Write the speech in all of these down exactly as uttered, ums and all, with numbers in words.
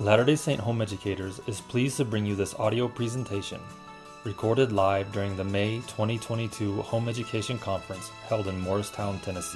Latter-day Saint Home Educators is pleased to bring you this audio presentation, recorded live during the May twenty twenty-two Home Education Conference held in Morristown, Tennessee.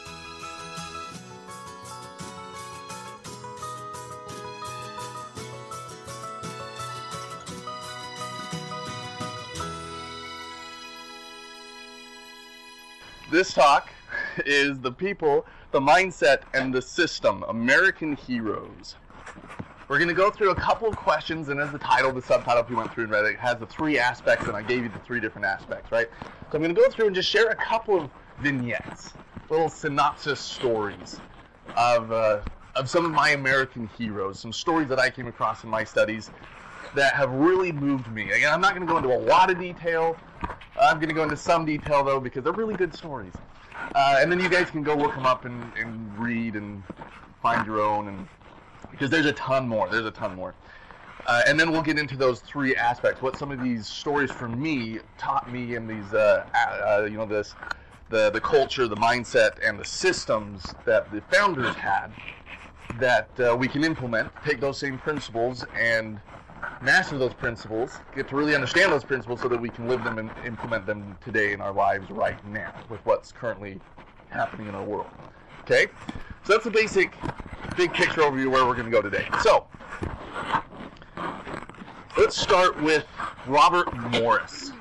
This talk is the people, the mindset, and the system, American Heroes. We're going to go through a couple of questions, and as the title, the subtitle, if you went through and read it, it has the three aspects, and I gave you the three different aspects, right? So I'm going to go through and just share a couple of vignettes, little synopsis stories of, uh, of some of my American heroes, some stories that I came across in my studies that have really moved me. Again, I'm not going to go into a lot of detail. I'm going to go into some detail, though, because they're really good stories. Uh, and then you guys can go look them up and, and read and find your own, and because there's a ton more. There's a ton more. Uh, and then we'll get into those three aspects, what some of these stories for me taught me in these, uh, uh, you know, this, the, the culture, the mindset, and the systems that the founders had that uh, we can implement, take those same principles and master those principles, get to really understand those principles so that we can live them and implement them today in our lives right now with what's currently happening in our world. Okay? So that's the basic, big picture overview where we're going to go today. So, let's start with Robert Morris.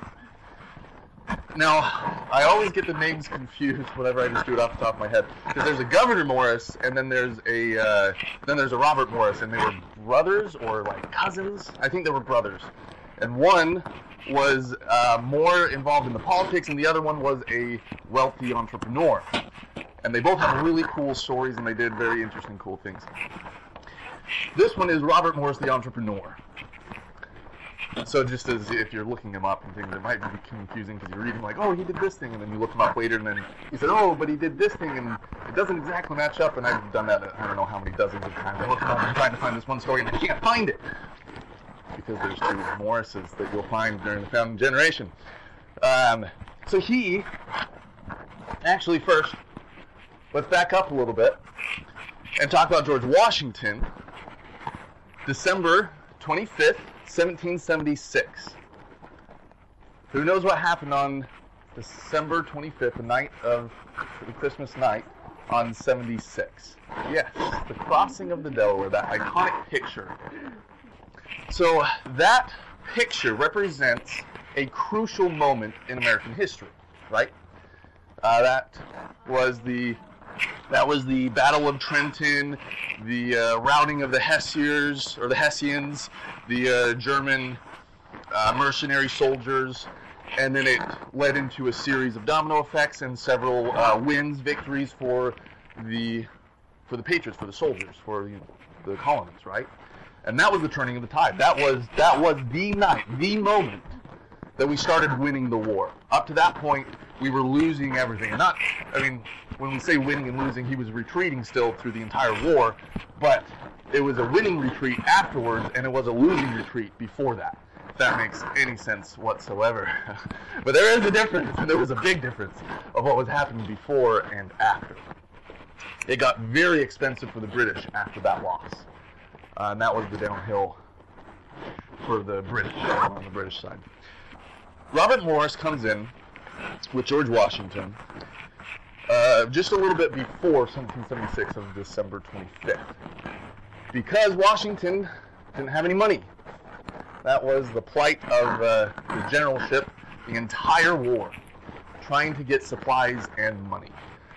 Now, I always get the names confused whenever I just do it off the top of my head, because there's a Gouverneur Morris, and then there's a uh, then there's a Robert Morris, and they were brothers or like cousins. I think they were brothers, and one was uh, more involved in the politics, and the other one was a wealthy entrepreneur. And they both have really cool stories, and they did very interesting, cool things. This one is Robert Morris, the entrepreneur. So just as if you're looking him up and things, it might be confusing because you're reading like, oh, he did this thing, and then you look him up later, and then he said, oh, but he did this thing, and it doesn't exactly match up, and I've done that, I don't know how many dozens of times. I look him up and trying to find this one story, and I can't find it because there's two Morrises that you'll find during the founding generation. Um, so he, actually first, let's back up a little bit and talk about George Washington. December twenty-fifth, seventeen seventy-six. Who knows what happened on December twenty-fifth, the night of the Christmas night on seventy-six? Yes, the crossing of the Delaware, that iconic picture. So that picture represents a crucial moment in American history, right? Uh, that was the That was the Battle of Trenton, the uh, routing of the Hessiers, or the Hessians, the uh, German uh, mercenary soldiers, and then it led into a series of domino effects and several uh, wins, victories for the for the patriots, for the soldiers, for you know, the colonists, right? And that was the turning of the tide. That was that was the night, the moment that we started winning the war. Up to that point, we were losing everything. Not, I mean, when we say winning and losing, he was retreating still through the entire war, but it was a winning retreat afterwards, and it was a losing retreat before that, if that makes any sense whatsoever. But there is a difference, and there was a big difference of what was happening before and after. It got very expensive for the British after that loss, uh, and that was the downhill for the British, on the British side. Robert Morris comes in with George Washington uh, just a little bit before seventeen seventy-six of December twenty-fifth, because Washington didn't have any money. That was the plight of uh, the generalship the entire war, trying to get supplies and money.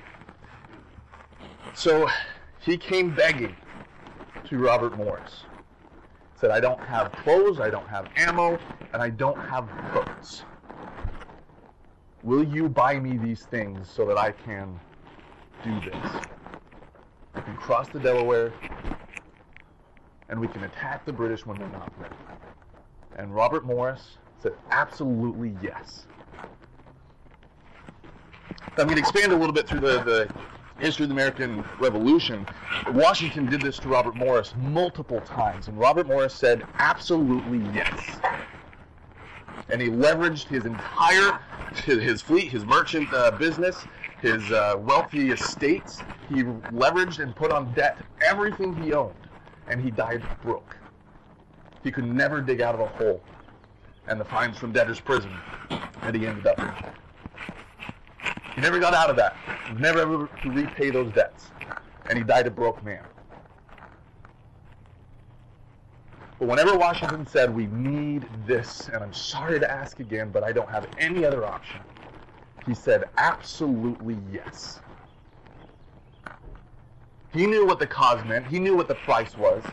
So he came begging to Robert Morris. Said, I don't have clothes, I don't have ammo, and I don't have boats. Will you buy me these things so that I can do this? I can cross the Delaware, and we can attack the British when they're not ready. And Robert Morris said, absolutely yes. I'm going to expand a little bit through the, the history of the American Revolution. Washington did this to Robert Morris multiple times, and Robert Morris said, absolutely yes. And he leveraged his entire, his fleet, his merchant uh, business, his uh, wealthy estates. He leveraged and put on debt everything he owned. and he died broke. He could never dig out of a hole and the fines from debtor's prison that he ended up in. He never got out of that. He was never able to repay those debts, and he died a broke man. But whenever Washington said, we need this, and I'm sorry to ask again, but I don't have any other option, he said, absolutely yes. He knew what the cause meant. He knew what the price was.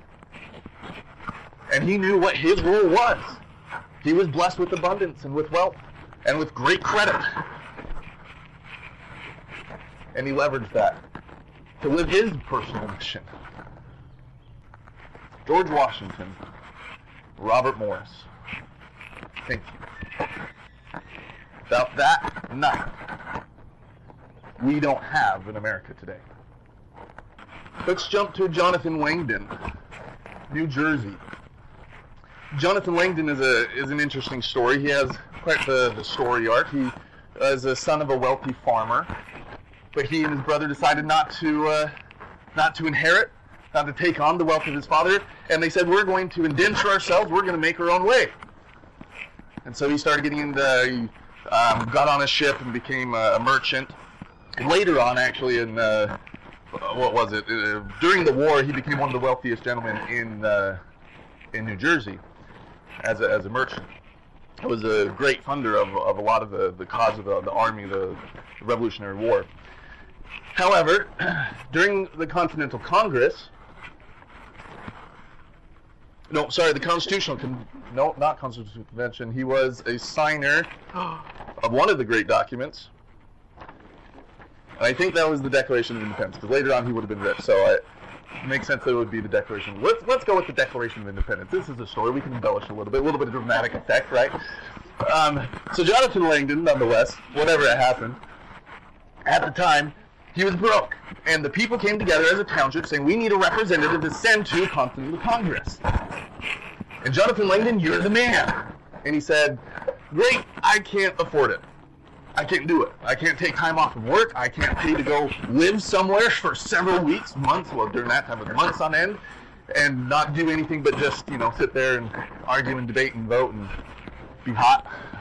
And he knew what his role was. He was blessed with abundance and with wealth and with great credit. And he leveraged that to live his personal mission. George Washington, Robert Morris, thank you. Without that night, we don't have an America today. Let's jump to Jonathan Langdon, New Jersey. Jonathan Langdon is a is an interesting story. He has quite the, the story arc. He is a son of a wealthy farmer, but he and his brother decided not to uh, not to inherit, not to take on the wealth of his father, and they said, we're going to indenture ourselves, we're going to make our own way. And so he started getting into, he um, got on a ship and became a, a merchant. Later on, actually, in, uh, what was it, uh, during the war, he became one of the wealthiest gentlemen in uh, in New Jersey as a, as a merchant. He was a great funder of, of a lot of the, the cause of the, the army, the, the Revolutionary War. However, during the Continental Congress, no, sorry, the Constitutional, Con- no, not Constitutional Convention, he was a signer of one of the great documents. And I think that was the Declaration of Independence, because later on he would have been rich, so I, it makes sense that it would be the Declaration. Let's let's go with the Declaration of Independence. This is a story. We can embellish a little bit, a little bit of dramatic effect, right? Um, so Jonathan Langdon, nonetheless, whatever it happened, at the time, he was broke. And the people came together as a township saying, we need a representative to send to Continental Congress. And Jonathan Langdon, you're the man. And he said, great, I can't afford it. I can't do it. I can't take time off from work. I can't pay to go live somewhere for several weeks, months, well, during that time, it was months on end, and not do anything but just, you know, sit there and argue and debate and vote and be hot.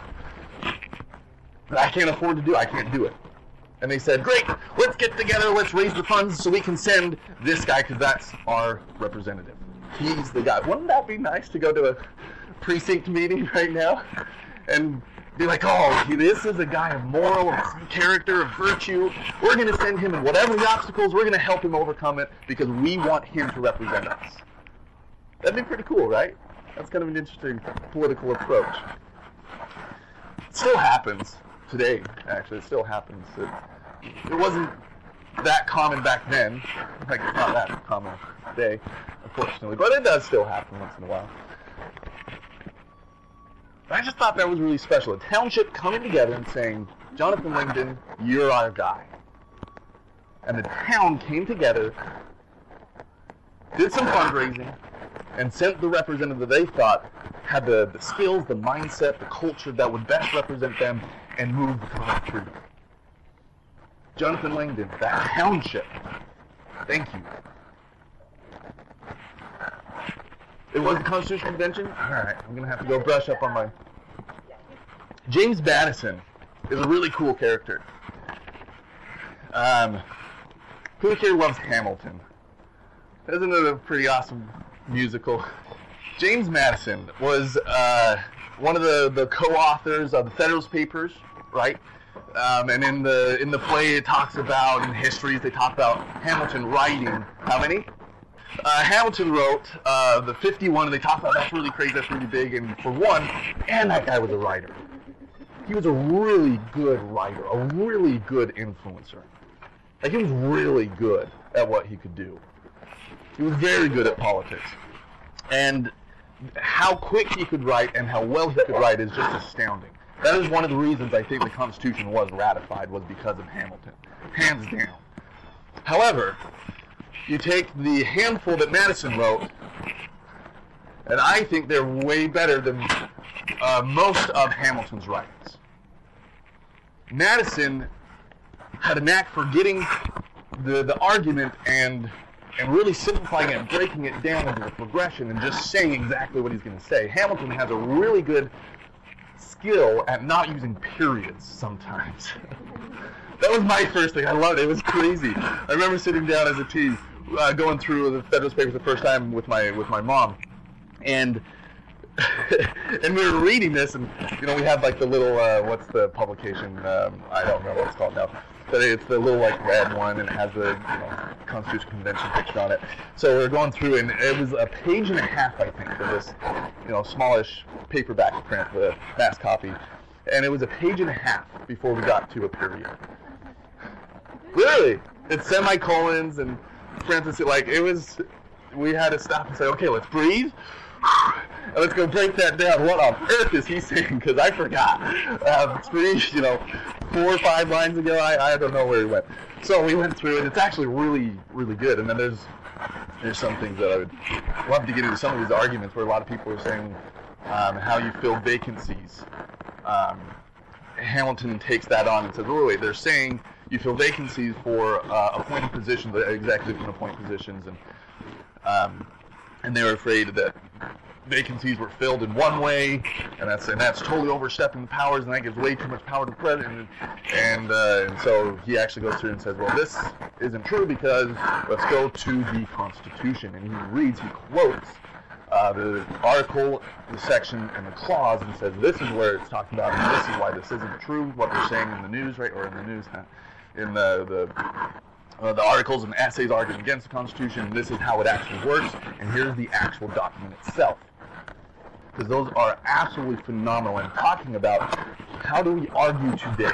But I can't afford to do it. I can't do it. And they said, great, let's get together, let's raise the funds so we can send this guy, because that's our representative. He's the guy. Wouldn't that be nice to go to a precinct meeting right now and be like, oh, this is a guy of moral, of character, of virtue. We're going to send him in whatever the obstacles, we're going to help him overcome it because we want him to represent us. That'd be pretty cool, right? That's kind of an interesting political approach. It still happens today, actually. It still happens. It, it wasn't that common back then. In fact, it's not that common today, unfortunately. But it does still happen once in a while. I just thought that was really special. A township coming together and saying, Jonathan Langdon, you're our guy. And the town came together, did some fundraising, and sent the representative that they thought had the, the skills, the mindset, the culture that would best represent them and move the country. Jonathan Langdon, that township. Thank you. It was the Constitutional Convention? Alright, I'm going to have to go brush up on my... James Madison is a really cool character. Um, who here loves Hamilton? Isn't it a pretty awesome musical? James Madison was uh, one of the, the co-authors of the Federalist Papers, right? Um, and in the in the play it talks about, in histories, they talk about Hamilton writing, how many? Uh, Hamilton wrote uh, the fifty-one, and they talk about that's really crazy, that's really big, and for one, and that guy was a writer. He was a really good writer, a really good influencer. Like, he was really good at what he could do. He was very good at politics. And how quick he could write and how well he could write is just astounding. That is one of the reasons I think the Constitution was ratified, was because of Hamilton. Hands down. However, you take the handful that Madison wrote, and I think they're way better than uh, most of Hamilton's writings. Madison had a knack for getting the, the argument and and really simplifying it and breaking it down into a progression and just saying exactly what he's going to say. Hamilton has a really good skill at not using periods sometimes. That was my first thing. I loved it. It was crazy. I remember sitting down as a teen, uh, going through the Federalist Papers the first time with my with my mom, and and we were reading this, and you know we had like the little uh, what's the publication? Um, I don't know what it's called now. But it's the little like red one, and it has the you know Constitution Convention picture on it. So we're going through, and it was a page and a half, I think, for this you know smallish paperback print, the mass copy, and it was a page and a half before we got to a period. Literally, it's semicolons and parentheses. Like it was, we had to stop and say, okay, let's breathe. And let's go break that down. What on earth is he saying? Because I forgot. Uh, three, you know, four or five lines ago, I, I don't know where he went. So we went through it. It's actually really, really good. And then there's there's some things that I would love to get into. Some of these arguments where a lot of people are saying um, how you fill vacancies. Um, Hamilton takes that on and says, oh, wait, they're saying you fill vacancies for uh, appointed positions, executive and appointed positions, and um, and they were afraid that vacancies were filled in one way, and that's and that's totally overstepping the powers, and that gives way too much power to the president. And uh, and so he actually goes through and says, well, this isn't true because let's go to the Constitution. And he reads, he quotes uh, the article, the section, and the clause, and says this is where it's talking about, and this is why this isn't true. What they're saying in the news, right, or in the news, huh? in the the. Uh, the articles and essays arguing against the Constitution, this is how it actually works, and here's the actual document itself. Because those are absolutely phenomenal. And talking about how do we argue today?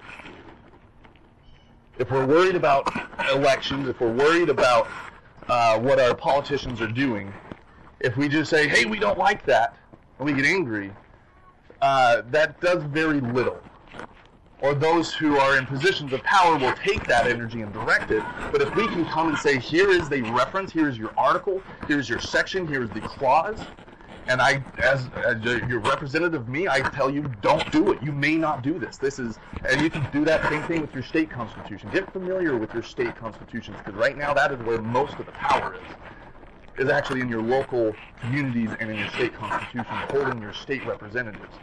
If we're worried about elections, if we're worried about uh, what our politicians are doing, if we just say, hey, we don't like that, and we get angry, uh, that does very little. Or those who are in positions of power will take that energy and direct it. But if we can come and say, here is the reference, here is your article, here's your section, here's the clause, and I, as, as your representative of me, I tell you, don't do it. You may not do this. This is, and you can do that same thing with your state constitution. Get familiar with your state constitutions, because right now that is where most of the power is, is actually in your local communities and in your state constitution, holding your state representatives.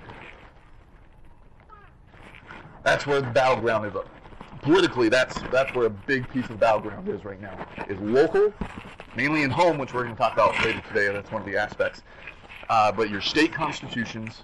That's where the battleground is. Politically, that's that's where a big piece of the battleground is right now. Is local, mainly in home, which we're going to talk about later today. That's one of the aspects. Uh, but your state constitutions,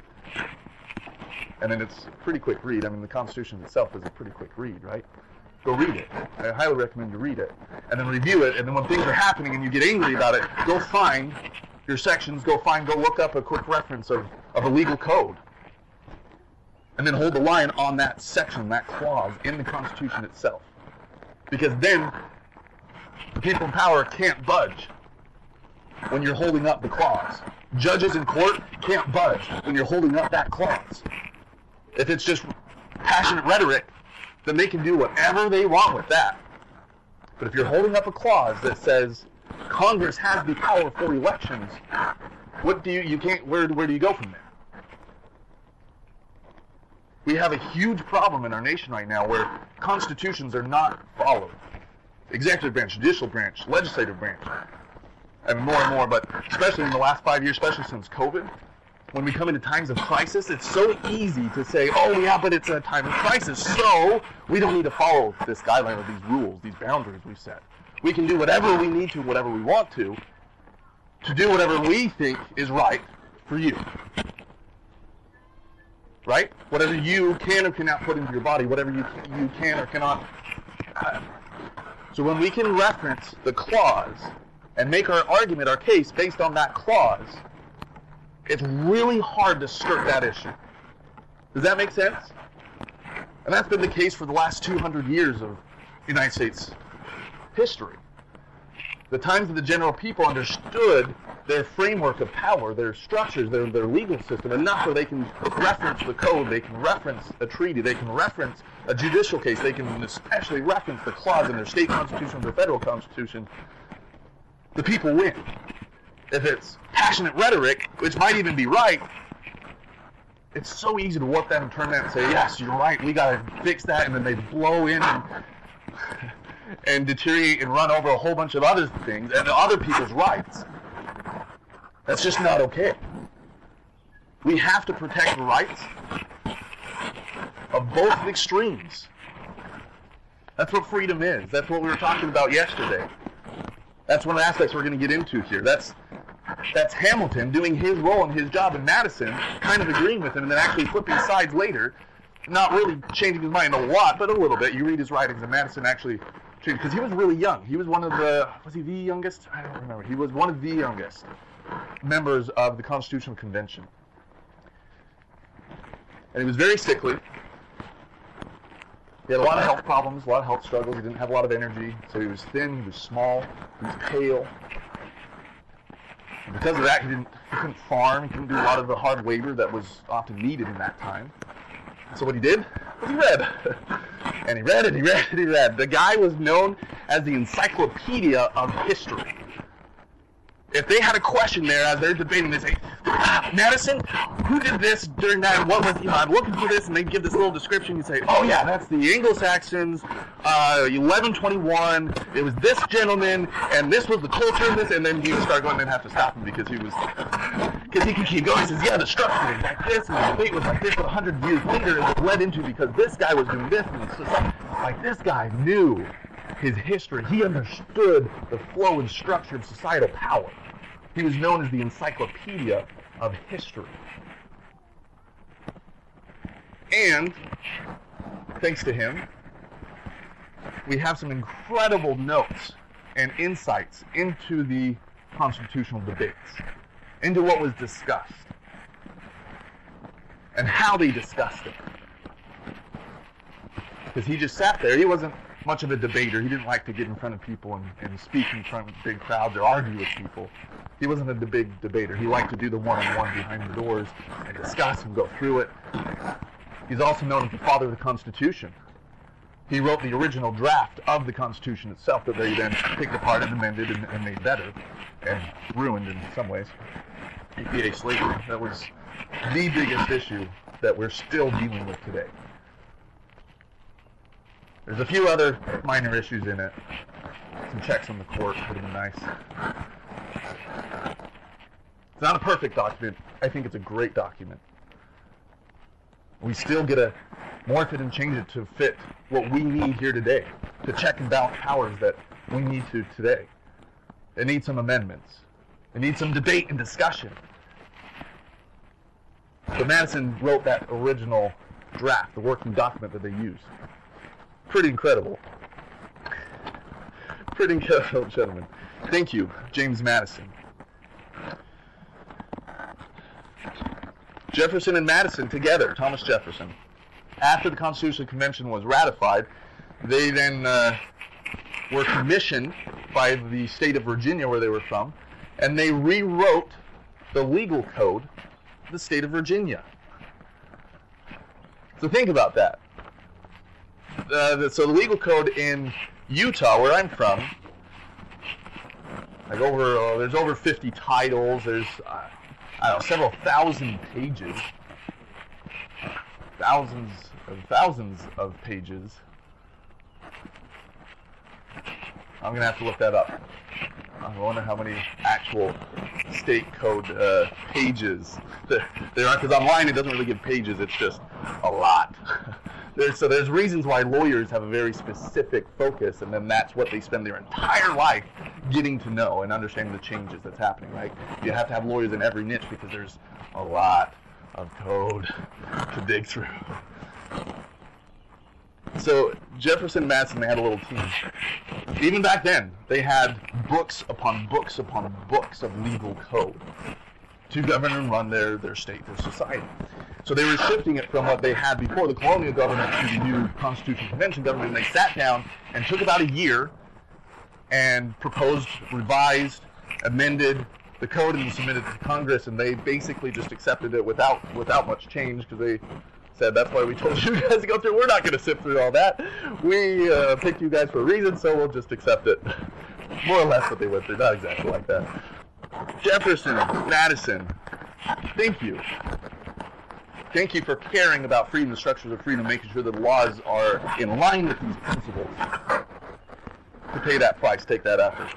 and then it's a pretty quick read. I mean, the Constitution itself is a pretty quick read, right? Go read it. I highly recommend you read it. And then review it, and then when things are happening and you get angry about it, go find your sections, go find, go look up a quick reference of, of a legal code. And then hold the line on that section, that clause in the Constitution itself. Because then the people in power can't budge when you're holding up the clause. Judges in court can't budge when you're holding up that clause. If it's just passionate rhetoric, then they can do whatever they want with that. But if you're holding up a clause that says Congress has the power for elections, what do you, you can't, where, where do you go from there? We have a huge problem in our nation right now where constitutions are not followed. Executive branch, judicial branch, legislative branch. And more and more, but especially in the last five years, especially since COVID, when we come into times of crisis, it's so easy to say, oh yeah, but it's a time of crisis, so we don't need to follow this guideline or these rules, these boundaries we set. We can do whatever we need to, whatever we want to, to do whatever we think is right for you. Right? Whatever you can or cannot put into your body, whatever you can, you can or cannot. Uh, so when we can reference the clause and make our argument, our case, based on that clause, it's really hard to skirt that issue. Does that make sense? And that's been the case for the last two hundred years of United States history. The times that the general people understood their framework of power, their structures, their, their legal system, enough so they can reference the code, they can reference a treaty, they can reference a judicial case, they can especially reference the clause in their state constitution or their federal constitution, the people win. If it's passionate rhetoric, which might even be right, it's so easy to whoop that and turn that and say, yes, you're right, we got to fix that, and then they blow in and and deteriorate and run over a whole bunch of other things and other people's rights. That's just not okay. We have to protect the rights of both extremes. That's what freedom is. That's what we were talking about yesterday. That's one of the aspects we're going to get into here. That's that's Hamilton doing his role and his job, and Madison kind of agreeing with him and then actually flipping sides later, not really changing his mind a lot, but a little bit. You read his writings, and Madison actually changed, because he was really young. He was one of the, was he the youngest? I don't remember. He was one of the youngest members of the Constitutional Convention. And he was very sickly. He had a lot of health problems, a lot of health struggles. He didn't have a lot of energy, so he was thin, he was small, he was pale. And because of that, he didn't he couldn't farm, he couldn't do a lot of the hard labor that was often needed in that time. So what he did was he read. And he read and he read and he read. The guy was known as the encyclopedia of history. If they had a question there as they're debating, they say, ah, Madison, who did this during that? What was, you know, I'm looking for this, and they give this little description. You say, oh yeah, that's the Anglo-Saxons, uh, eleven twenty-one. It was this gentleman, and this was the culture of this. And then you start going, and have to stop him because he was, because he could keep going. He says, yeah, the structure was like this, and the debate was like this. But a hundred years later, it was led into because this guy was doing this, and it's just like, like this guy knew his history. He understood the flow and structure of societal power. He was known as the encyclopedia of history. And, thanks to him, we have some incredible notes and insights into the constitutional debates, into what was discussed, and how they discussed it. Because he just sat there. He wasn't much of a debater. He didn't like to get in front of people and, and speak in front of big crowds or argue with people. He wasn't a big debater. He liked to do the one-on-one behind the doors and discuss and go through it. He's also known as the father of the Constitution. He wrote the original draft of the Constitution itself that they then picked apart and amended and, and made better and ruined in some ways. E P A slavery. That was the biggest issue that we're still dealing with today. There's a few other minor issues in it. Some checks on the court would have been nice. It's not a perfect document. I think it's a great document. We still get to morph it and change it to fit what we need here today, to check and balance powers that we need to today. It needs some amendments. It needs some debate and discussion. So Madison wrote that original draft, the working document that they used. Pretty incredible. Pretty incredible, gentlemen. Thank you, James Madison. Jefferson and Madison together, Thomas Jefferson. After the Constitutional Convention was ratified, they then uh, were commissioned by the state of Virginia, where they were from, and they rewrote the legal code of the state of Virginia. So think about that. Uh, so the legal code in Utah, where I'm from, like over, uh, there's over fifty titles. There's, uh, I don't know, several thousand pages, thousands and thousands of pages. I'm gonna have to look that up. I wonder how many actual state code uh, pages there are, because online it doesn't really give pages. It's just a lot. There's, so there's reasons why lawyers have a very specific focus, and then that's what they spend their entire life getting to know and understanding the changes that's happening, right? You have to have lawyers in every niche because there's a lot of code to dig through. So Jefferson and Madison, they had a little team. Even back then, they had books upon books upon books of legal code to govern and run their, their state, their society. So they were shifting it from what they had before the colonial government to the new Constitutional Convention government, and they sat down and took about a year and proposed, revised, amended the code, and submitted it to Congress, and they basically just accepted it without without much change, because they said, that's why we told you guys to go through. We're not going to sift through all that. We uh, picked you guys for a reason, so we'll just accept it. More or less what they went through, not exactly like that. Jefferson, Madison, thank you. Thank you for caring about freedom, the structures of freedom, making sure that the laws are in line with these principles. to pay that price, take that effort.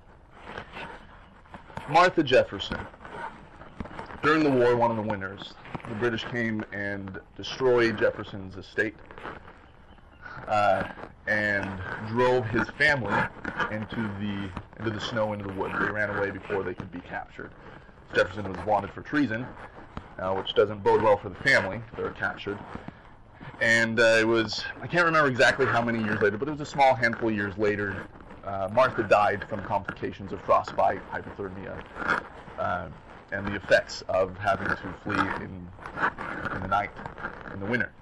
Martha Jefferson. During the war, one of the winners, the British came and destroyed Jefferson's estate uh, and drove his family into the into the snow, into the woods. They ran away before they could be captured. Jefferson was wanted for treason, uh, which doesn't bode well for the family. They were captured. And uh, it was, I can't remember exactly how many years later, but it was a small handful of years later. Uh, Martha died from complications of frostbite, hypothermia, uh, and the effects of having to flee in, in the night, in the winter.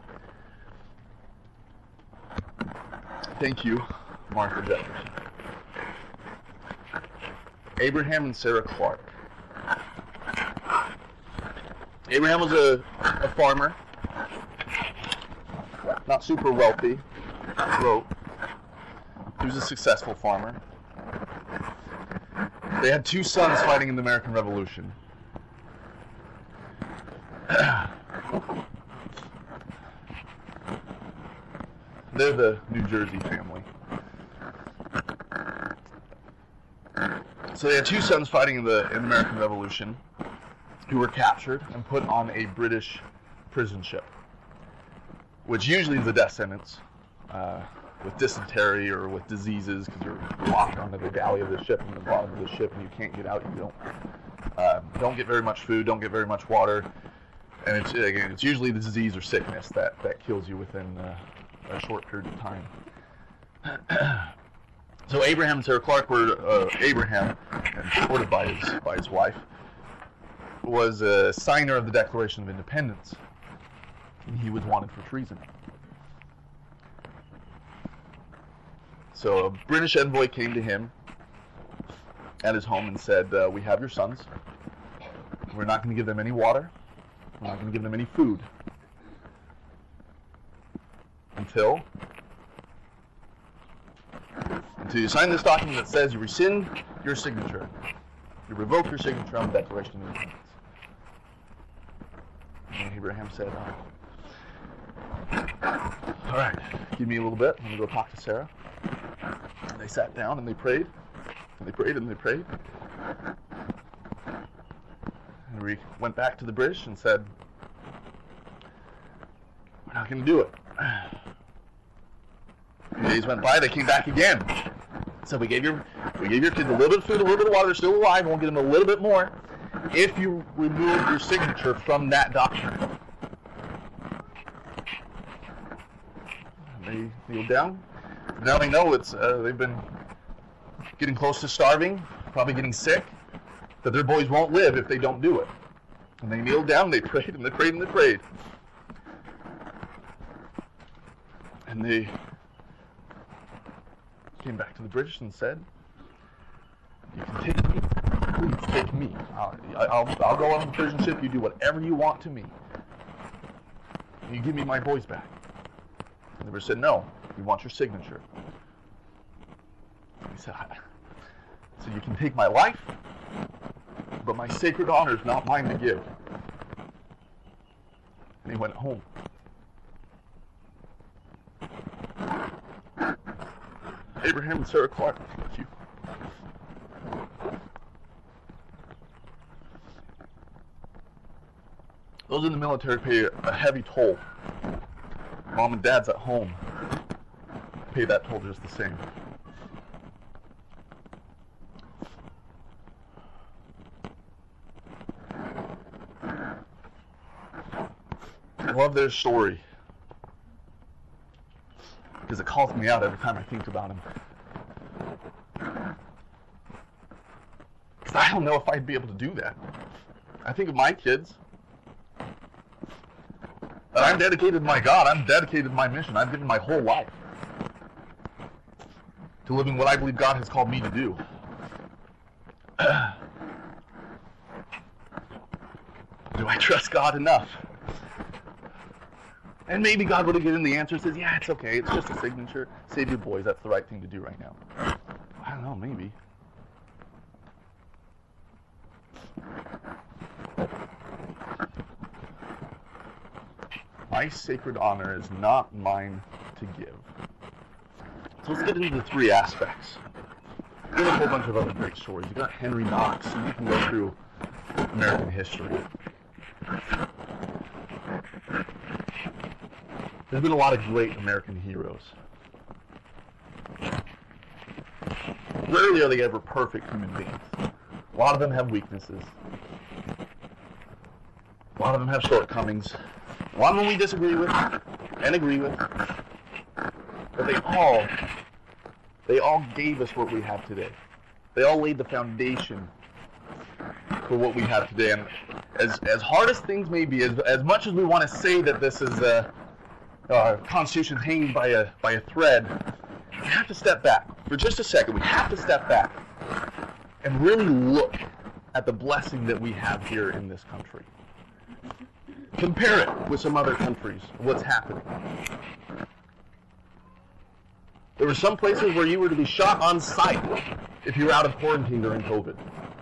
Thank you, Martha Jefferson. Abraham and Sarah Clark. Abraham was a, a farmer, not super wealthy, broke. He was a successful farmer. They had two sons fighting in the American Revolution. They're the New Jersey family. So they had two sons fighting in the, in the American Revolution who were captured and put on a British prison ship, which usually is a death sentence uh, with dysentery or with diseases, because you're locked onto the galley of the ship and the bottom of the ship and you can't get out. You don't uh, don't get very much food, don't get very much water, and it's again it's usually the disease or sickness that, that kills you within uh, a short period of time. So Abraham and Sarah Clark were uh, Abraham, and supported by his by his wife, was a signer of the Declaration of Independence, and he was wanted for treason. So a British envoy came to him at his home and said, uh, we have your sons. We're not going to give them any water. We're not going to give them any food until until you sign this document that says you rescind your signature. You revoke your signature on the Declaration of Independence. And Abraham said, oh, all right, give me a little bit. I'm going to go talk to Sarah. And they sat down and they prayed. And they prayed and they prayed. And we went back to the British and said, we're not going to do it. A few days went by, they came back again. So we gave your we gave your kids a little bit of food, a little bit of water. They're still alive. We'll give them a little bit more if you remove your signature from that document. And they kneel down. Now they know it's uh, they've been getting close to starving, probably getting sick, that their boys won't live if they don't do it. And they kneeled down, they prayed, and they prayed, and they prayed. And they came back to the British and said, you can take me, please take me. I'll, I'll, I'll go on the prison ship, you do whatever you want to me. And you give me my boys back. And the British said, no, we want your signature. And he said, so you can take my life, but my sacred honor is not mine to give. And he went home. Abraham and Sarah Clark, thank you. Those in the military pay a heavy toll. Mom and dad's at home pay that toll just the same. I love their story because it calls me out every time I think about him. Because I don't know if I'd be able to do that. I think of my kids. That I'm dedicated to my God. I'm dedicated to my mission. I've given my whole life to living what I believe God has called me to do. Do I trust God enough? And maybe God would have given the answer and says, yeah, it's okay. It's just a signature. Save your boys. That's the right thing to do right now. I don't know, maybe. My sacred honor is not mine to give. So let's get into the three aspects and a whole bunch of other great stories. You got Henry Knox. You can go through American history. There's been a lot of great American heroes. Rarely are they ever perfect human beings. A lot of them have weaknesses. A lot of them have shortcomings. A lot of them we disagree with and agree with. But they all, they all gave us what we have today. They all laid the foundation for what we have today. And as as hard as things may be, as as much as we want to say that this is a, a Constitution hanging by a by a thread, we have to step back for just a second. We have to step back and really look at the blessing that we have here in this country. Compare it with some other countries, what's happening. There were some places where you were to be shot on sight if you were out of quarantine during COVID.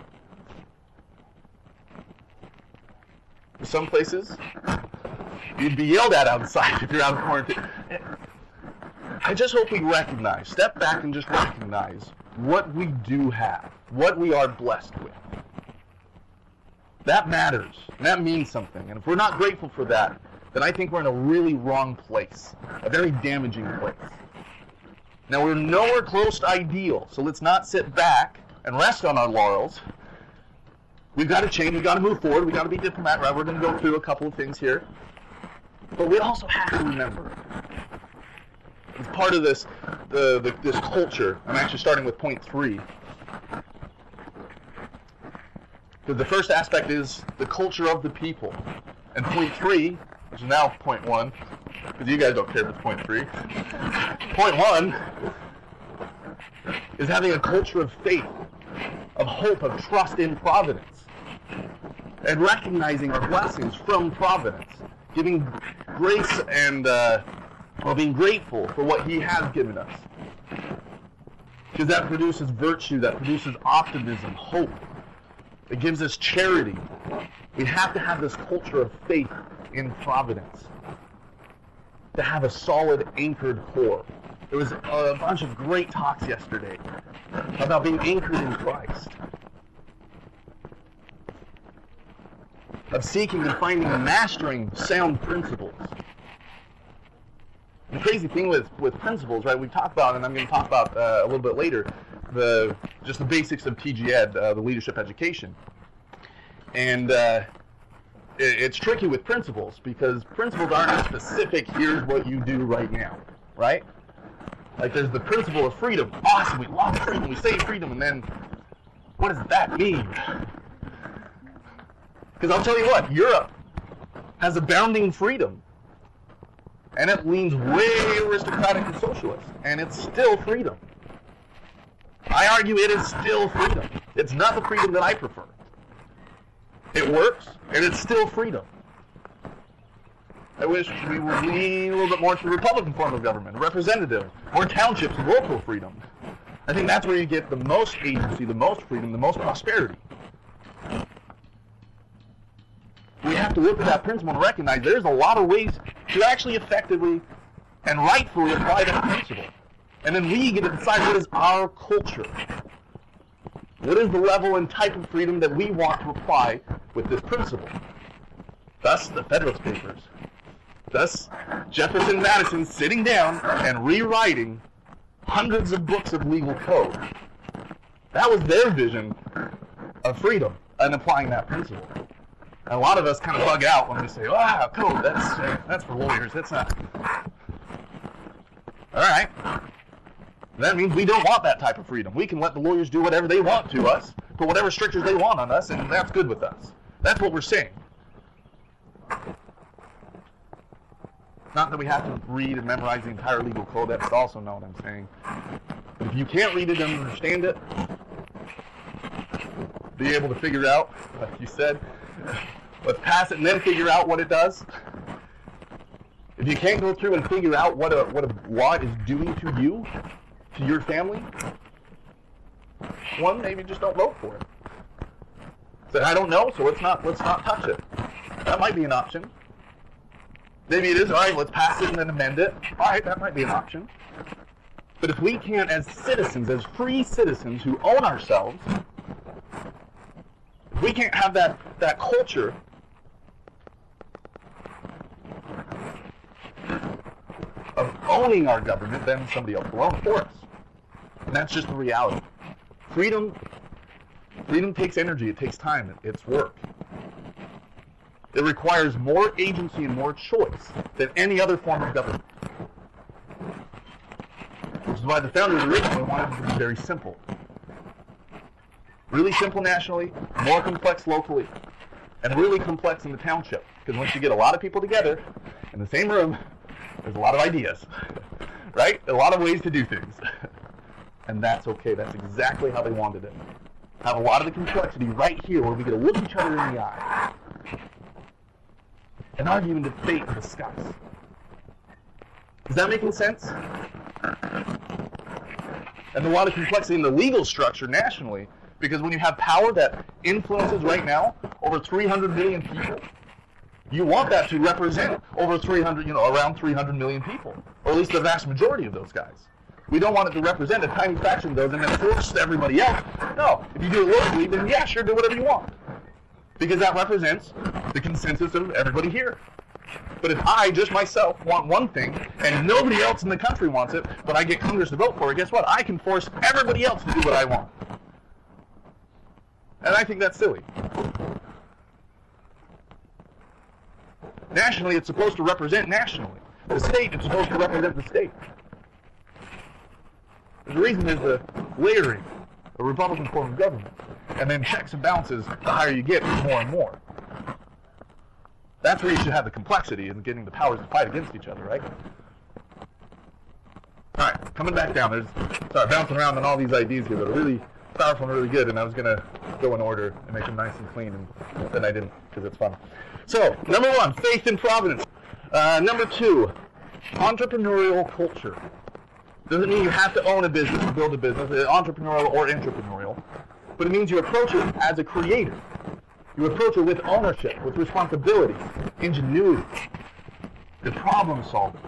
Some places, you'd be yelled at outside if you're out of quarantine. I just hope we recognize, step back and just recognize what we do have, what we are blessed with. That matters, and that means something. And if we're not grateful for that, then I think we're in a really wrong place, a very damaging place. Now, we're nowhere close to ideal, so let's not sit back and rest on our laurels. We've got to change, we've got to move forward, we've got to be diplomatic, right? We're going to go through a couple of things here. But we also have to remember, as part of this, the, the, this culture, I'm actually starting with point three. Because the first aspect is the culture of the people. And point three, which is now point one, because you guys don't care if it's point three. Point one is having a culture of faith, of hope, of trust in providence, and recognizing our blessings from providence, giving grace and uh, well, being grateful for what He has given us. Because that produces virtue, that produces optimism, hope. It gives us charity. We have to have this culture of faith in providence, to have a solid anchored core. There was a bunch of great talks yesterday about being anchored in Christ, of seeking and finding and mastering sound principles. The crazy thing with, with principles, right, we talked about, and I'm going to talk about uh, a little bit later, the just the basics of T G Ed, uh, the leadership education. And uh, it, it's tricky with principles, because principles aren't a specific, here's what you do right now, right? Like, there's the principle of freedom. Awesome, we love freedom, we say freedom, and then what does that mean? Because I'll tell you what, Europe has abounding freedom. And it leans way aristocratic and socialist. And it's still freedom. I argue it is still freedom. It's not the freedom that I prefer. It works, and it's still freedom. I wish we would lean a little bit more to the Republican form of government, representative, more townships, local freedom. I think that's where you get the most agency, the most freedom, the most prosperity. We have to look at that principle and recognize there's a lot of ways to actually effectively and rightfully apply that principle. And then we get to decide what is our culture. What is the level and type of freedom that we want to apply with this principle? Thus, the Federalist Papers. Thus, Jefferson and Madison sitting down and rewriting hundreds of books of legal code. That was their vision of freedom and applying that principle. And a lot of us kind of bug out when we say, "Ah, code, that's uh, that's for lawyers. That's not." All right. That means we don't want that type of freedom. We can let the lawyers do whatever they want to us, put whatever strictures they want on us, and that's good with us. That's what we're saying. Not that we have to read and memorize the entire legal code. That's also not what I'm saying. But if you can't read it and understand it, be able to figure out, like you said, let's pass it and then figure out what it does. If you can't go through and figure out what a what a law is doing to you, to your family, one, maybe just don't vote for it. Say, I don't know, so let's not let's not touch it. That might be an option. Maybe it is, all right, let's pass it and then amend it. All right, that might be an option. But if we can't, as citizens, as free citizens who own ourselves, if we can't have that, that culture of owning our government, then somebody else will own it for us. And that's just the reality. Freedom, freedom takes energy, it takes time, it's work. It requires more agency and more choice than any other form of government. Which is why the founders originally wanted it to be very simple. Really simple nationally, more complex locally, and really complex in the township. Because once you get a lot of people together in the same room, there's a lot of ideas, right? A lot of ways to do things. And that's okay. That's exactly how they wanted it. Have a lot of the complexity right here where we get to look each other in the eye and argue and debate and discuss. Is that making sense? And a lot of complexity in the legal structure nationally, because when you have power that influences right now over three hundred million people, you want that to represent over three hundred, you know, around three hundred million people, or at least the vast majority of those guys. We don't want it to represent a tiny fraction of those and then force everybody else. No, if you do it locally, then yeah, sure, do whatever you want. Because that represents the consensus of everybody here. But if I, just myself, want one thing, and nobody else in the country wants it, but I get Congress to vote for it, guess what? I can force everybody else to do what I want. And I think that's silly. Nationally, it's supposed to represent nationally. The state, it's supposed to represent the state. The reason is the layering, a Republican form of government, and then checks and balances, the higher you get, more and more. That's where you should have the complexity in getting the powers to fight against each other, right? All right, coming back down. There's, sorry, bouncing around on all these ideas here that are really powerful and really good, and I was going to go in order and make them nice and clean, and then I didn't because it's fun. So, number one, faith in providence. Uh, number two, entrepreneurial culture. Doesn't mean you have to own a business or build a business, entrepreneurial or intrapreneurial, but it means you approach it as a creator. You approach it with ownership, with responsibility, ingenuity, and problem solving.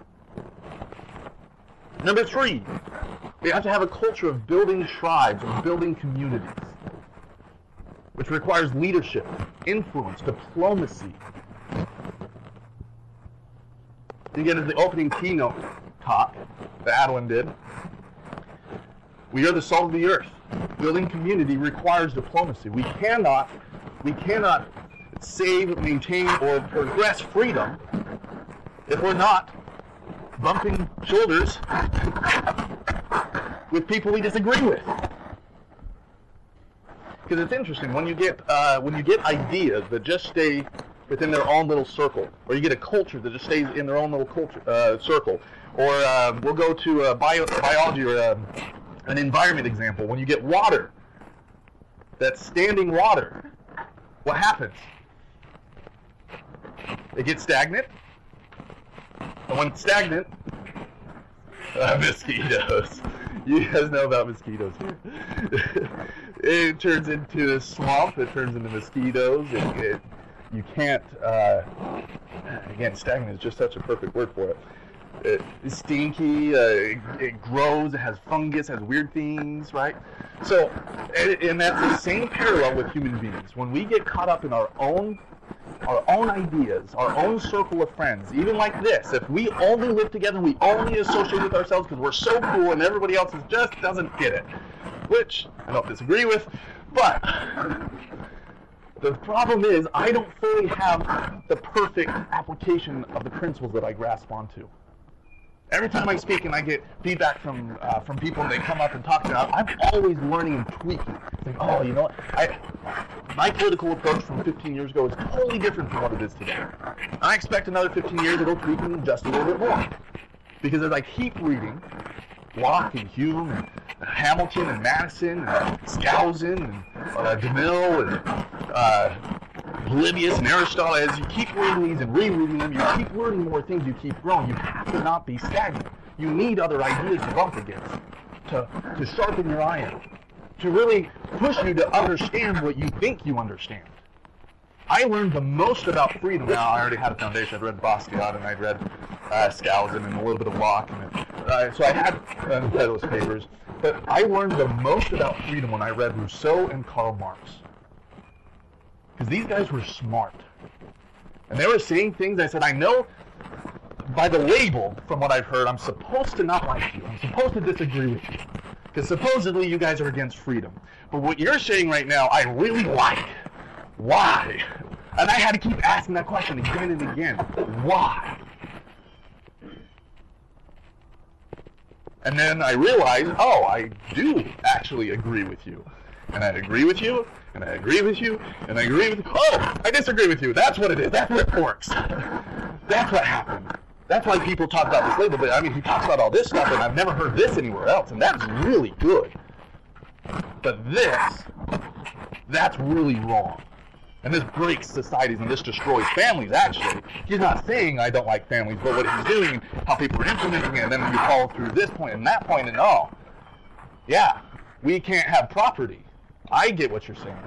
Number three, we have to have a culture of building tribes and building communities, which requires leadership, influence, diplomacy. You get into the opening keynote talk that Adeline did. We are the salt of the earth. Building community requires diplomacy. We cannot, we cannot save, maintain, or progress freedom if we're not bumping shoulders with people we disagree with. Because it's interesting when you get uh, when you get ideas that just stay within their own little circle, or you get a culture that just stays in their own little culture uh, circle, or uh, we'll go to uh, bio, biology or uh, an environment example. When you get water, that's standing water, what happens? It gets stagnant, and when it's stagnant, uh, mosquitoes. You guys know about mosquitoes here. It turns into a swamp. It turns into mosquitoes. It, it, you can't. Uh, again, stagnant is just such a perfect word for it. It, it's stinky. Uh, it, it grows. It has fungus. Has weird things, right? So, and, and that's the same parallel with human beings. When we get caught up in our own. Our own ideas, our own circle of friends, even like this, if we only live together and we only associate with ourselves because we're so cool and everybody else is just doesn't get it, which I don't disagree with, but the problem is I don't fully have the perfect application of the principles that I grasp onto. Every time I speak and I get feedback from uh, from people and they come up and talk to me, I'm always learning and tweaking. Think, oh, you know what? I, my political approach from fifteen years ago is totally different from what it is today. I expect another fifteen years it'll tweak and just a little bit more. Because as I keep reading Locke and Hume and Hamilton and Madison and Skousen and uh, DeMille and uh, Polybius and Aristotle, as you keep reading these and rereading them, you keep learning more things, you keep growing. You have to not be stagnant. You need other ideas to bump against, to, to sharpen your iron, to really push you to understand what you think you understand. I learned the most about freedom. Now, I already had a foundation. I'd read Basquiat and I'd read uh, Skousen and a little bit of Locke and Uh, so I had uh, Federalist Papers, but I learned the most about freedom when I read Rousseau and Karl Marx. Because these guys were smart. And they were saying things, I said, I know by the label, from what I've heard, I'm supposed to not like you. I'm supposed to disagree with you. Because supposedly you guys are against freedom. But what you're saying right now, I really like. Why? And I had to keep asking that question again and again. Why? And then I realized, oh, I do actually agree with you. And I agree with you, and I agree with you, and I agree with you. Oh, I disagree with you. That's what it is. That's what it works. That's what happened. That's why people talk about this label. But I mean, he talks about all this stuff, and I've never heard this anywhere else, and that's really good. But this, that's really wrong. And this breaks societies, and this destroys families, actually. He's not saying I don't like families, but what he's doing, how people are implementing it, and then you follow through this point and that point, and oh, yeah, we can't have property. I get what you're saying.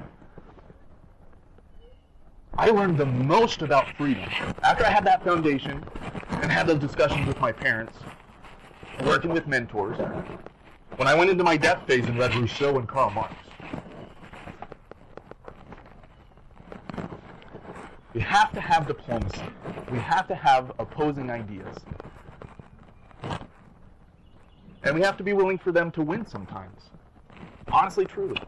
I learned the most about freedom after I had that foundation and had those discussions with my parents, working with mentors, when I went into my death phase and read Rousseau and Karl Marx. We have to have diplomacy. We have to have opposing ideas. And we have to be willing for them to win sometimes. Honestly, truly.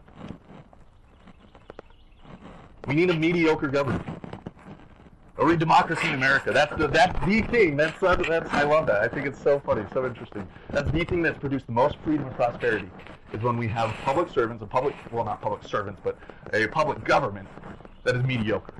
We need a mediocre government. Or we need democracy in America. That's the, that's the thing. That's, uh, that's I love that. I think it's so funny, so interesting. That's the thing that's produced the most freedom and prosperity, is when we have public servants, a public, well, not public servants, but a public government that is mediocre.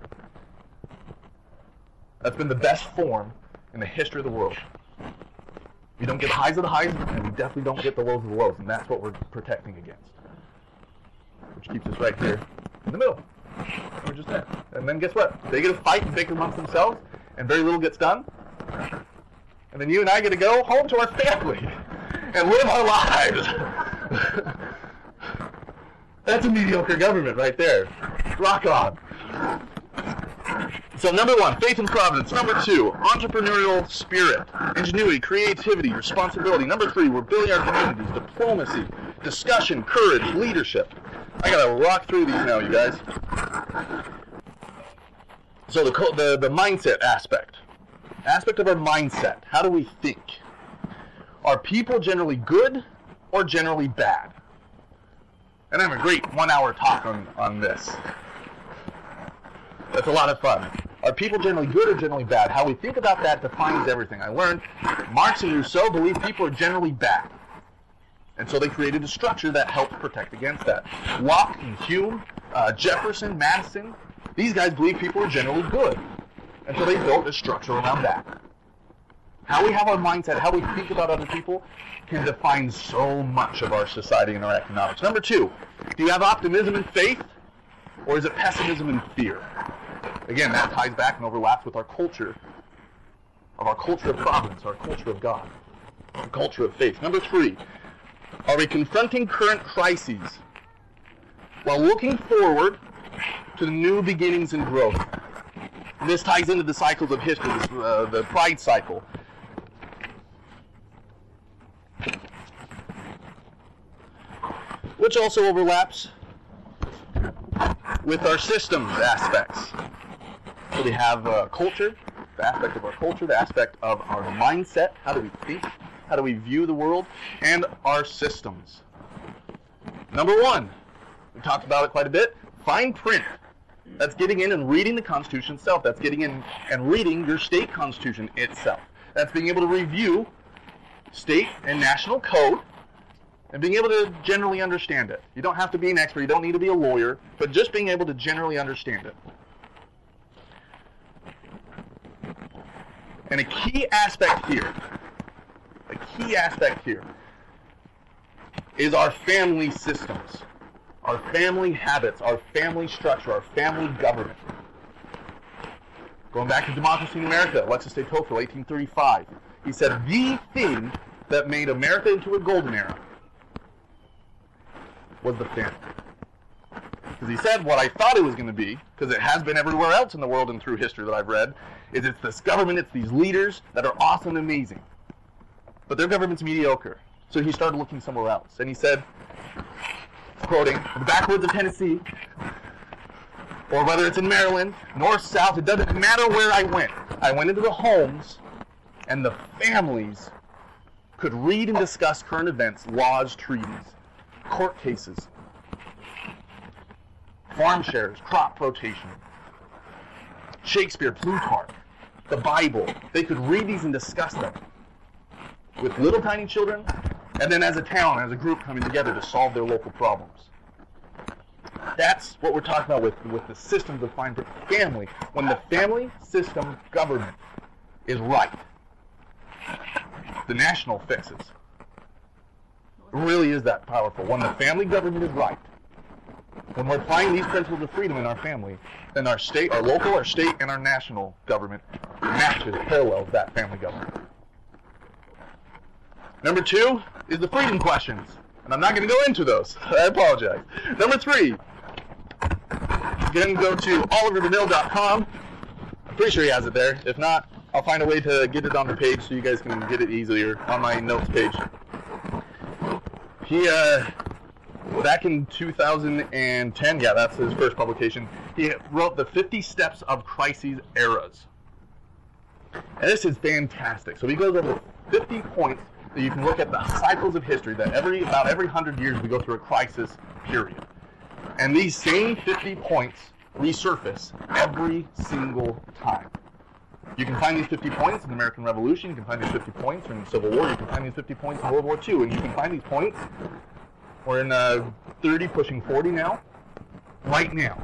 That's been the best form in the history of the world. We don't get the highs of the highs, and we definitely don't get the lows of the lows, and that's what we're protecting against. Which keeps us right here in the middle. We're just there. And then guess what? They get to fight and bicker amongst themselves, and very little gets done. And then you and I get to go home to our family and live our lives. That's a mediocre government right there. Rock on. So number one, faith and providence. Number two, entrepreneurial spirit, ingenuity, creativity, responsibility. Number three, we're building our communities, diplomacy, discussion, courage, leadership. I gotta rock through these now, you guys. So the, the, the mindset aspect. Aspect of our mindset. How do we think? Are people generally good or generally bad? And I have a great one-hour talk on, on this. That's a lot of fun. Are people generally good or generally bad? How we think about that defines everything. I learned Marx and Rousseau believe people are generally bad. And so they created a structure that helped protect against that. Locke and Hume, uh, Jefferson, Madison, these guys believe people are generally good. And so they built a structure around that. How we have our mindset, how we think about other people, can define so much of our society and our economics. Number two, do you have optimism and faith, or is it pessimism and fear? Again, that ties back and overlaps with our culture, of our culture of providence, our culture of God, our culture of faith. Number three, are we confronting current crises while looking forward to the new beginnings and growth? And this ties into the cycles of history, this, uh, the pride cycle. Which also overlaps with our systems aspects. So we have uh, culture, the aspect of our culture, the aspect of our mindset, how do we think, how do we view the world, and our systems. Number one, we talked about it quite a bit, fine print. That's getting in and reading the Constitution itself. That's getting in and reading your state constitution itself. That's being able to review state and national code and being able to generally understand it. You don't have to be an expert. You don't need to be a lawyer, but just being able to generally understand it. And a key aspect here, a key aspect here is our family systems, our family habits, our family structure, our family government. Going back to Democracy in America, Alexis de Tocqueville, eighteen thirty-five. He said, the thing that made America into a golden era was the family. Because he said what I thought it was going to be, because it has been everywhere else in the world and through history that I've read, is it's this government, it's these leaders that are awesome and amazing. but their government's mediocre. So he started looking somewhere else. And he said, quoting, "In the backwoods of Tennessee, or whether it's in Maryland, north, south, it doesn't matter where I went. I went into the homes, and the families could read and discuss current events, laws, treaties, court cases, farm shares, crop rotation, Shakespeare, Plutarch, the Bible. They could read these and discuss them with little tiny children, and then as a town, as a group coming together to solve their local problems." That's what we're talking about with, with the system defined for family. When the family system government is right, the national fixes. It really is that powerful. When the family government is right, when we're applying these principles of freedom in our family, then our state, our local, our state, and our national government matches, parallels that family government. Number two is the freedom questions. And I'm not going to go into those. I apologize. Number three, you're going to go to Oliver DeMille dot com. I'm pretty sure he has it there. If not, I'll find a way to get it on the page so you guys can get it easier on my notes page. He, uh, back in two thousand ten, yeah, that's his first publication, he wrote the fifty Steps of Crises Eras. And this is fantastic. So he goes over fifty points that you can look at the cycles of history, that every about every one hundred years we go through a crisis period. And these same fifty points resurface every single time. You can find these fifty points in the American Revolution, you can find these fifty points in the Civil War, you can find these fifty points in World War Two, and you can find these points, we're in uh, thirty, pushing forty now, right now.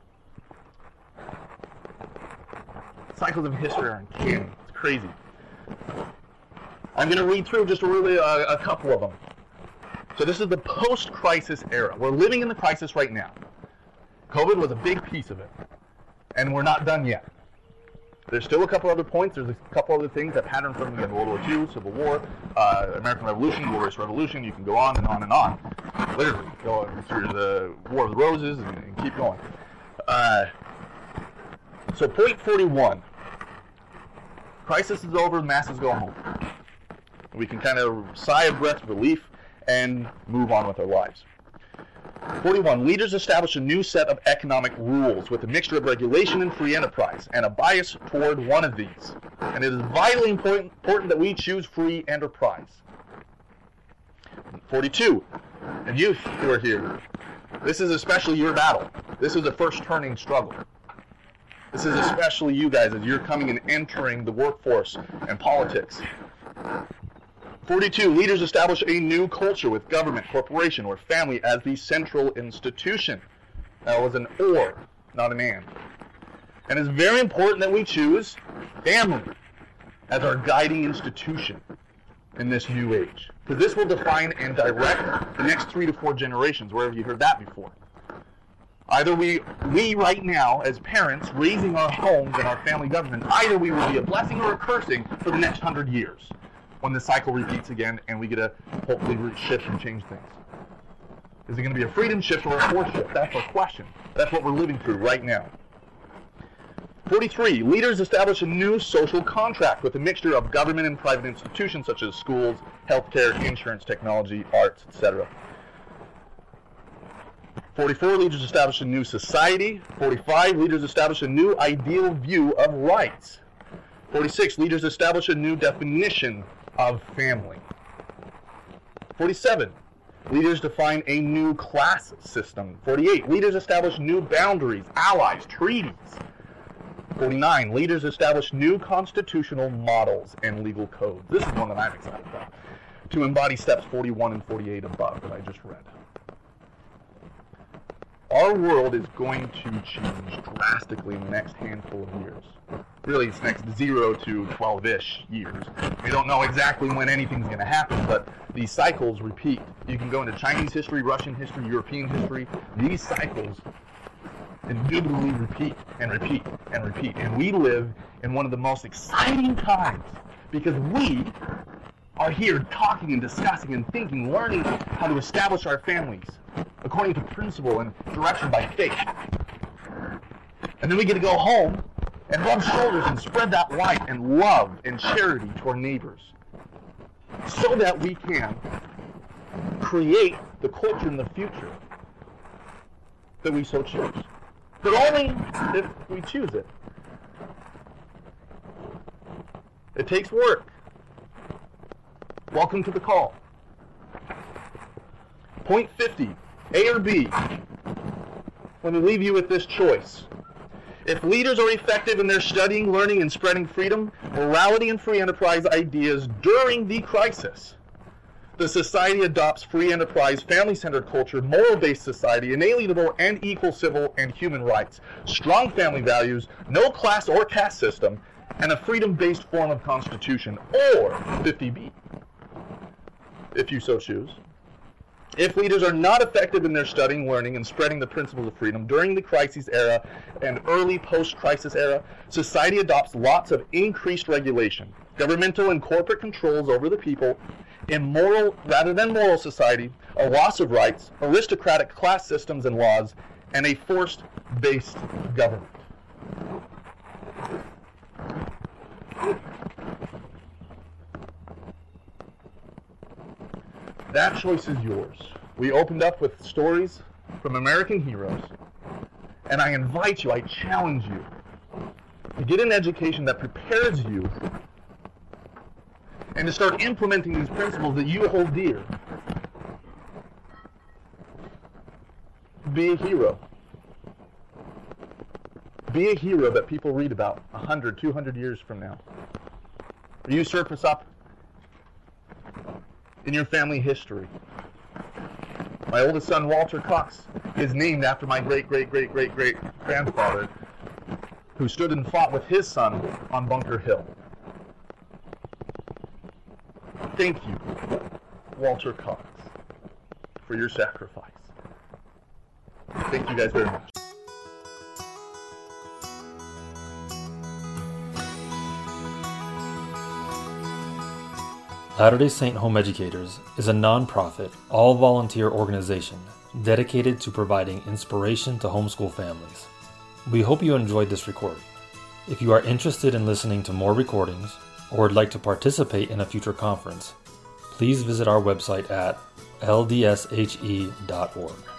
Cycles of history are uncanny. It's crazy. I'm going to read through just really uh, a couple of them. So this is the post-crisis era. We're living in the crisis right now. COVID was a big piece of it, and we're not done yet. There's still a couple other points. There's a couple other things that pattern from again, World War Two, Civil War, uh, American Revolution, Glorious Revolution. You can go on and on and on. Literally, go through the War of the Roses and, and keep going. Uh, so point forty-one. Crisis is over, masses go home. We can kind of sigh of breath of relief and move on with our lives. forty-one. Leaders establish a new set of economic rules with a mixture of regulation and free enterprise, and a bias toward one of these. And it is vitally important, important that we choose free enterprise. forty-two. And youth who are here, this is especially your battle. This is a first turning struggle. This is especially you guys as you're coming and entering the workforce and politics. forty-two. Leaders establish a new culture with government, corporation, or family as the central institution. That was an or, not an and. And it's very important that we choose family as our guiding institution in this new age. Because this will define and direct the next three to four generations, wherever you heard that before. Either we, we right now, as parents, raising our homes and our family government, either we will be a blessing or a cursing for the next hundred years when the cycle repeats again and we get to hopefully shift and change things. Is it going to be a freedom shift or a force shift? That's our question. That's what we're living through right now. forty-three. Leaders establish a new social contract with a mixture of government and private institutions such as schools, healthcare, insurance, technology, arts, et cetera. forty-four. Leaders establish a new society. forty-five. Leaders establish a new ideal view of rights. forty-six. Leaders establish a new definition of family. forty-seven. Leaders define a new class system. forty-eight. Leaders establish new boundaries, allies, treaties. forty-nine. Leaders establish new constitutional models and legal codes. This is one that I'm excited about, to embody steps forty-one and forty-eight above that I just read. Our world is going to change drastically in the next handful of years. Really, it's next zero to twelve-ish years. We don't know exactly when anything's going to happen, but these cycles repeat. You can go into Chinese history, Russian history, European history. These cycles indubitably repeat and repeat and repeat. And we live in one of the most exciting times because we are here talking and discussing and thinking, learning how to establish our families according to principle and direction by faith. And then we get to go home and rub shoulders and spread that light and love and charity to our neighbors. so that we can create the culture in the future that we so choose. But only if we choose it. It takes work. Welcome to the call. Point fifty, A or B. Let me leave you with this choice. If leaders are effective in their studying, learning, and spreading freedom, morality, and free enterprise ideas during the crisis, the society adopts free enterprise, family-centered culture, moral-based society, inalienable and equal civil and human rights, strong family values, no class or caste system, and a freedom-based form of constitution, or fifty B, if you so choose. If leaders are not effective in their studying, learning, and spreading the principles of freedom during the crisis era and early post-crisis era, society adopts lots of increased regulation, governmental and corporate controls over the people, immoral rather than moral society, a loss of rights, aristocratic class systems and laws, and a force-based government. That choice is yours. We opened up with stories from American heroes, and I invite you, I challenge you, to get an education that prepares you and to start implementing these principles that you hold dear. Be a hero. Be a hero that people read about one hundred, two hundred years from now. You surface up in your family history. My oldest son, Walter Cox, is named after my great-great-great-great-great-grandfather, who stood and fought with his son on Bunker Hill. Thank you, Walter Cox, for your sacrifice. Thank you guys very much. Latter-day Saint Home Educators is a non-profit, all-volunteer organization dedicated to providing inspiration to homeschool families. We hope you enjoyed this recording. If you are interested in listening to more recordings or would like to participate in a future conference, please visit our website at L D S H E dot org.